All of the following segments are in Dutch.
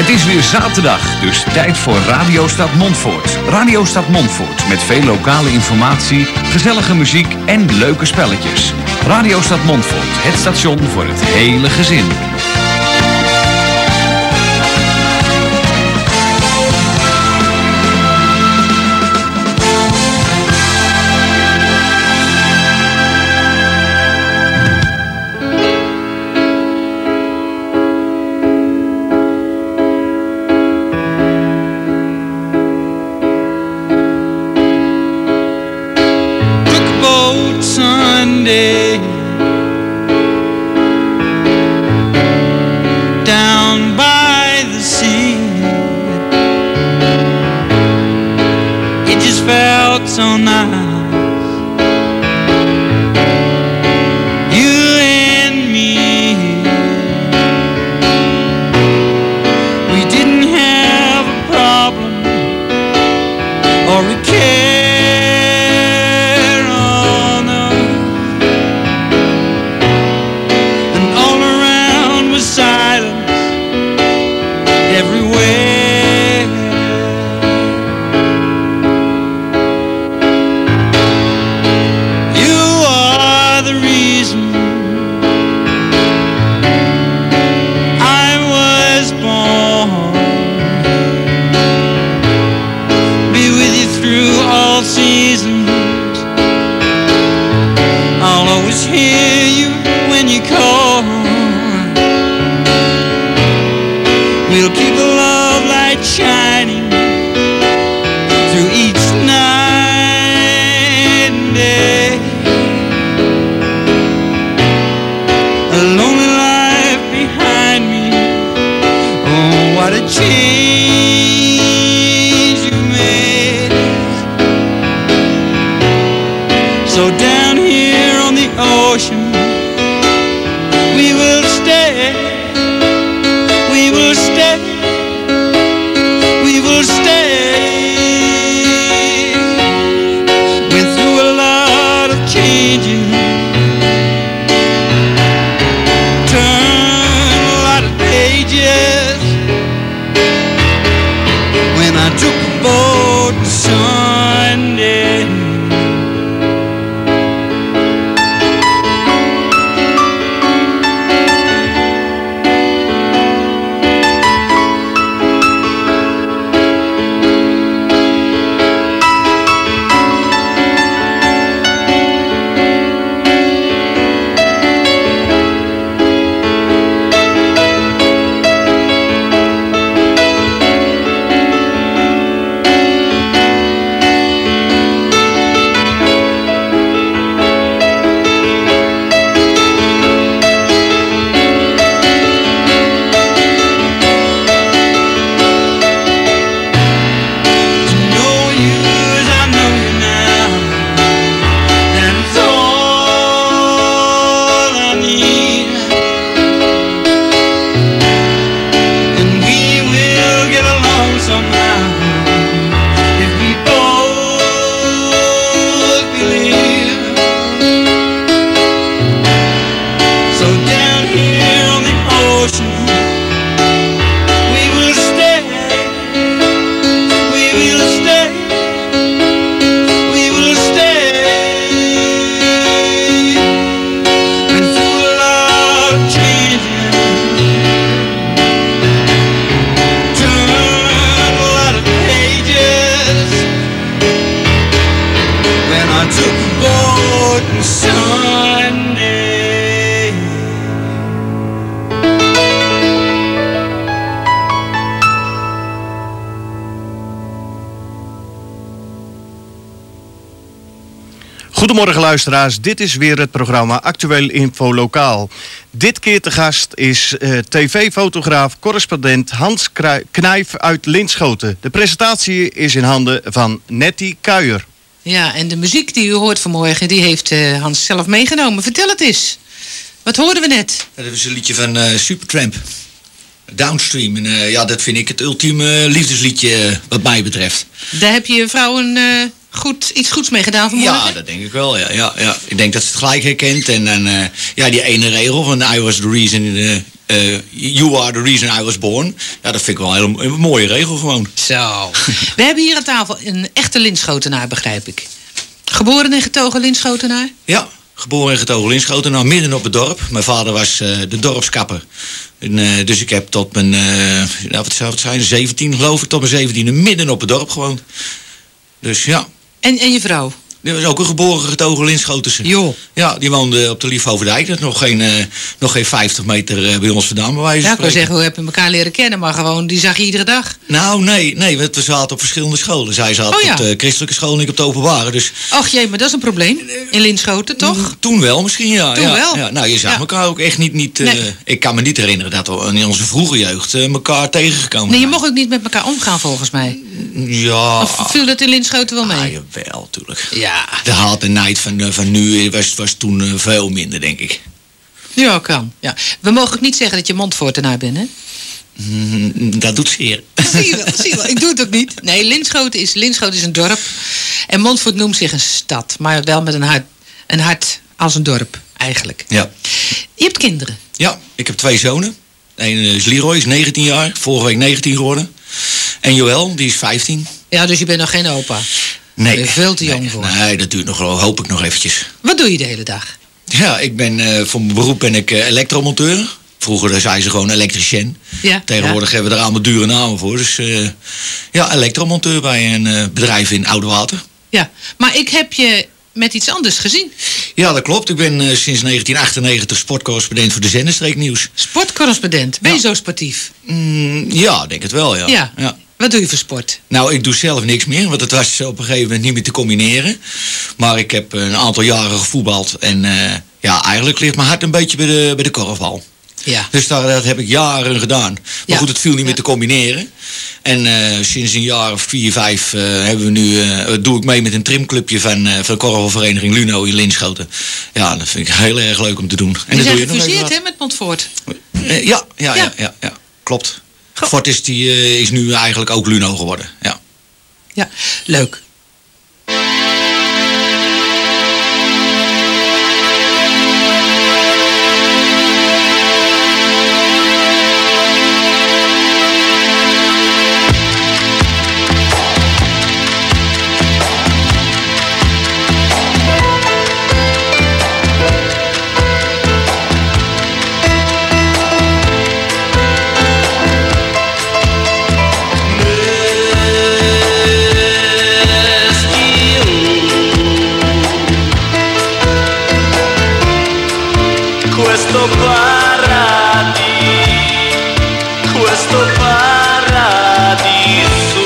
is weer zaterdag, dus tijd voor Radio Stad Montfort. Radio Stad Montfort met veel lokale informatie, gezellige muziek en leuke spelletjes. Radio Stad Montfort, het station voor het hele gezin. Down by the sea, it just felt so nice, you and me. We didn't have a problem or a care. We'll keep the love light shining through each night and day. A lonely life behind me, oh what a change you've made. So down here on the ocean we will stay. We will stay, we will stay. Went through a lot of changes, turned a lot of pages. When I took a boat Sunday, Goedemorgen luisteraars, dit is weer het programma Actueel Info Lokaal. Dit keer te gast is tv-fotograaf, correspondent Hans Knijf uit Linschoten. De presentatie is in handen van Nettie Kuijer. Ja, en de muziek die u hoort vanmorgen, die heeft Hans zelf meegenomen. Vertel het eens. Wat hoorden we net? Dat is een liedje van Supertramp. Downstream. En ja, dat vind ik het ultieme liefdesliedje wat mij betreft. Daar heb je vrouw iets goeds mee gedaan vanmorgen? Ja, dat denk ik wel. Ja. Ik denk dat ze het gelijk herkent. En dan, ja, die ene regel van I was the reason You are the reason I was born. Ja, dat vind ik wel een mooie regel gewoon. Zo. We hebben hier aan tafel een echte Linschotenaar, begrijp ik. Geboren en getogen Linschotenaar? Ja, geboren en getogen Linschotenaar, midden op het dorp. Mijn vader was de dorpskapper. En, dus ik heb tot mijn, wat zou het zijn, 17 geloof ik, tot mijn 17e midden op het dorp gewoond. Dus ja. En je vrouw? Die was ook een geboren getogen Linschotense. Joh. Ja, die woonde op de Liefhoverdijk. Dat is nog geen 50 meter bij ons vandaan, bij wijze van Ja, ik wil spreken. zeggen, hoe heb je elkaar leren kennen? Maar gewoon, die zag je iedere dag. Nou, nee, we zaten op verschillende scholen. Zij zat Oh, ja. op de christelijke school en ik op de openbare. Dus Och jee, maar dat is een probleem. In Linschoten, toch? toen wel misschien, ja. Toen ja, wel. Ja. Nou, je zag Ja. elkaar ook echt niet Nee. ik kan me niet herinneren dat we in onze vroege jeugd elkaar tegengekomen Nee, je zijn. mocht ook niet met elkaar omgaan, volgens mij. Ja. Of viel dat in Linschoten wel mee? Jawel, tuurlijk. Ja. De haat en nijd van nu was toen veel minder, denk ik. Ja, kan. Ja. We mogen ook niet zeggen dat je Montfortenaar bent, hè? Dat doet zeer. Zie je wel. Ik doe het ook niet. Nee, Linschoten is een dorp. En Montfort noemt zich een stad. Maar wel met een hart als een dorp, eigenlijk. Ja. Je hebt kinderen. Ja, ik heb 2 zonen. Eén is Leroy, is 19 jaar. Vorige week 19 geworden. En Joël, die is 15. Ja, dus je bent nog geen opa. Nee. Daar ben je veel te jong voor. Nee, dat duurt nog wel, hoop ik nog eventjes. Wat doe je de hele dag? Ja, ik ben, voor mijn beroep ben ik elektromonteur. Vroeger zei ze gewoon elektricien. Ja, Tegenwoordig hebben we er allemaal dure namen voor. Dus ja, elektromonteur bij een bedrijf in Oudewater. Ja, maar ik heb je met iets anders gezien. Ja, dat klopt. Ik ben sinds 1998 sportcorrespondent voor de Zenderstreek Nieuws. Sportcorrespondent. Ben je Ja. zo sportief? Ja, denk het wel, ja. Ja. Wat doe je voor sport? Nou, ik doe zelf niks meer, want het was op een gegeven moment niet meer te combineren. Maar ik heb een aantal jaren gevoetbald en ja, eigenlijk ligt mijn hart een beetje bij de korfbal. Ja. Dus dat heb ik jaren gedaan. Maar Ja. goed, het viel niet meer Ja. te combineren. En sinds een jaar of 4, 5 hebben we nu, doe ik mee met een trimclubje van de korfbalvereniging Luno in Linschoten. Ja, dat vind ik heel erg leuk om te doen. En Je dat bent doe je nog even gefuseerd, wat. hè, met Montfort? Ja, klopt. Fortis die is nu eigenlijk ook Luno geworden. Ja. Ja, leuk. Questo paradiso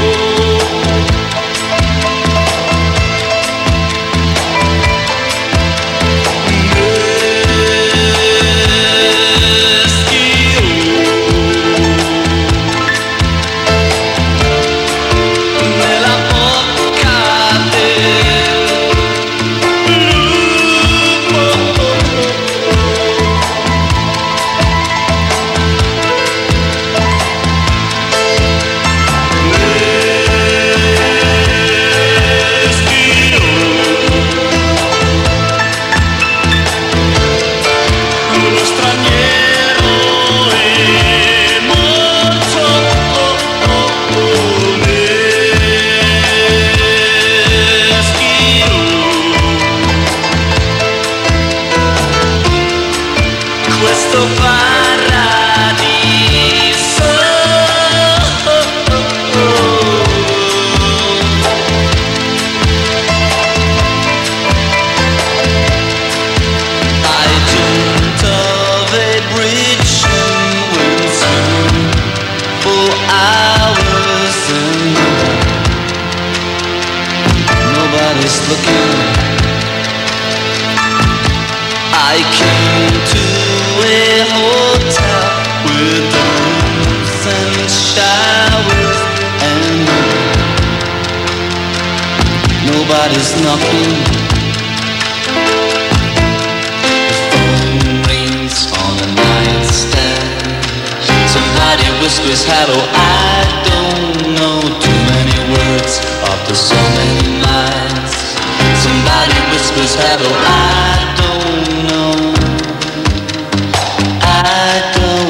nella bocca del lupo. Uno straniero è morto questo I dreamt of a bridge and went through for hours and nobody's looking. I came to a hotel with rooms and showers and nobody's knocking. Rings on a nightstand. Somebody whispers hello. I don't know too many words after so many nights. Somebody whispers hello. I don't know. I don't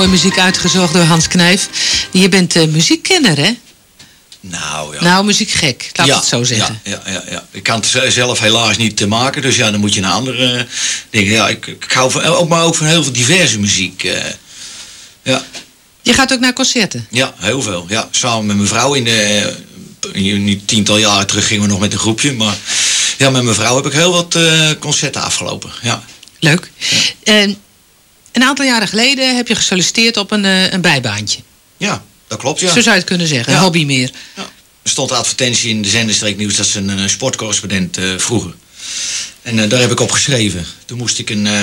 mooie muziek uitgezocht door Hans Knijf. Je bent muziekkenner, hè? Nou, ja. Nou, muziekgek, laat het zo zeggen. Ja. Ik kan het zelf helaas niet maken, dus ja, dan moet je naar andere dingen. Ja, ik hou ook van heel veel diverse muziek. Ja. Je gaat ook naar concerten? Ja, heel veel. Ja, samen met mijn vrouw niet 10 jaren terug gingen we nog met een groepje, maar ja, met mijn vrouw heb ik heel wat concerten afgelopen. Ja. Leuk. Ja. Een aantal jaren geleden heb je gesolliciteerd op een bijbaantje. Ja, dat klopt, ja. Zo zou je het kunnen zeggen, ja. Een hobby meer. Ja. Er stond advertentie in de Zenderstreek Nieuws dat ze een sportcorrespondent vroegen. En daar heb ik op geschreven. Toen moest ik een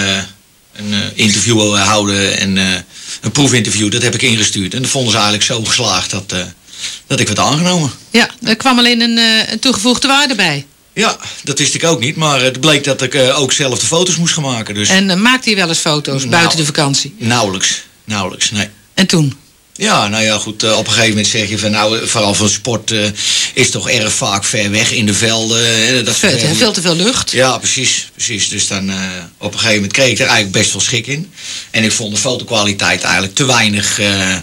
interview houden en een proefinterview. Dat heb ik ingestuurd. En dat vonden ze eigenlijk zo geslaagd dat ik werd aangenomen. Ja, er kwam alleen een toegevoegde waarde bij. Ja, dat wist ik ook niet. Maar het bleek dat ik ook zelf de foto's moest gaan maken. Dus. En maakte je wel eens foto's buiten de vakantie? Nauwelijks, nee. En toen? Ja, nou ja, goed. Op een gegeven moment zeg je van nou, vooral van sport is toch erg vaak ver weg in de velden. Veel te veel lucht. Ja, precies. Dus dan op een gegeven moment kreeg ik er eigenlijk best wel schik in. En ik vond de fotokwaliteit eigenlijk te weinig.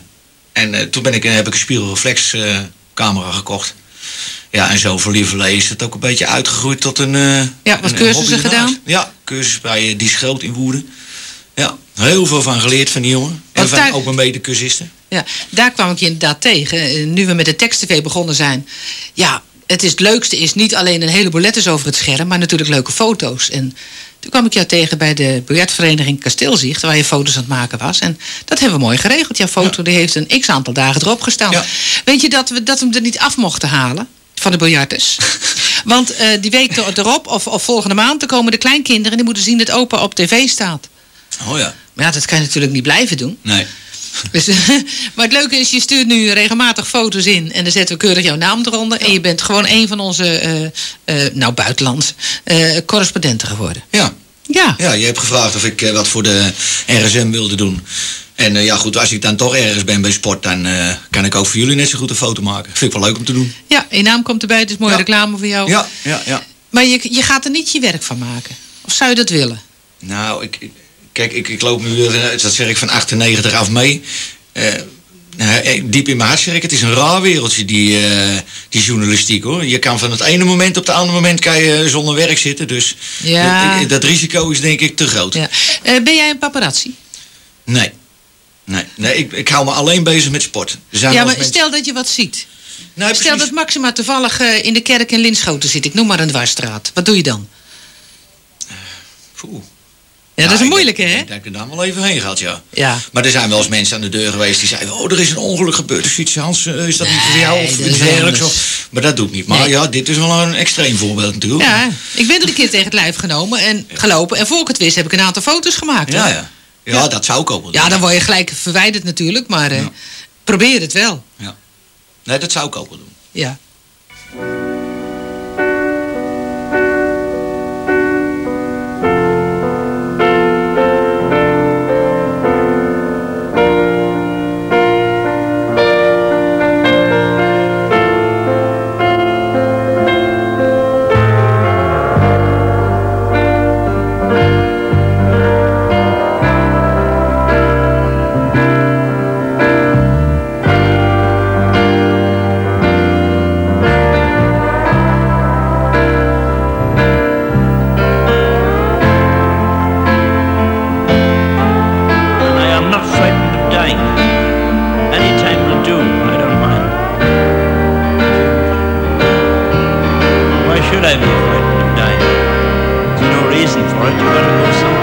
Toen heb ik een spiegelreflexcamera gekocht. Ja, en zo voor lieverlee is het ook een beetje uitgegroeid tot een wat cursussen gedaan? Ja, cursus bij Die Schroot in Woerden. Ja, heel veel van geleerd van die jongen. En van ook mijn medecursisten. Ja, daar kwam ik je inderdaad tegen. Nu we met de tekst-tv begonnen zijn. Ja, het leukste is niet alleen een heleboel letters over het scherm, maar natuurlijk leuke foto's. En toen kwam ik jou tegen bij de biljartvereniging Kasteelzicht, waar je foto's aan het maken was. En dat hebben we mooi geregeld. Jouw foto die heeft een x-aantal dagen erop gestaan. Ja. Weet je dat we hem er niet af mochten halen? Van de biljarters. Want die week erop, of volgende maand, dan komen de kleinkinderen, die moeten zien dat opa op tv staat. Oh ja. Maar ja, dat kan je natuurlijk niet blijven doen. Nee. Dus, maar het leuke is, je stuurt nu regelmatig foto's in en dan zetten we keurig jouw naam eronder. Ja. En je bent gewoon een van onze, buitenlands, correspondenten geworden. Ja. Ja, je hebt gevraagd of ik wat voor de RSM wilde doen. En ja goed, als ik dan toch ergens ben bij sport, dan kan ik ook voor jullie net zo goed een foto maken. Vind ik wel leuk om te doen. Ja, je naam komt erbij, het is mooie reclame voor jou. Ja. Maar je gaat er niet je werk van maken? Of zou je dat willen? Nou, ik loop nu, dat zeg ik van 98 af mee. Diep in mijn hart zeg ik, het is een raar wereldje, die journalistiek hoor. Je kan van het ene moment op het andere moment kan je zonder werk zitten. Dus dat risico is denk ik te groot. Ja. Ben jij een paparazzi? Nee, ik hou me alleen bezig met sport. Maar stel dat je wat ziet. Nou, stel dat Maxima toevallig in de kerk in Linschoten zit. Ik noem maar een dwarsstraat. Wat doe je dan? Ja, dat is een moeilijke, hè? Ik denk dat ik er dan wel even heen gaat, ja. Maar er zijn wel eens mensen aan de deur geweest die zeiden, er is een ongeluk gebeurd. Dus iets, Hans, is dat niet voor jou of iets dergelijks? Maar dat doe ik niet. Maar ja, dit is wel een extreem voorbeeld natuurlijk. Ja, ik ben er een keer tegen het lijf gelopen. En voor ik het wist heb ik een aantal foto's gemaakt. Ja, dat zou ik ook wel doen. Ja, dan word je gelijk verwijderd natuurlijk. Maar probeer het wel. Ja. Nee, dat zou ik ook wel doen. Ja. should I be frightened of dying? There's no reason for it. You've got to go somewhere.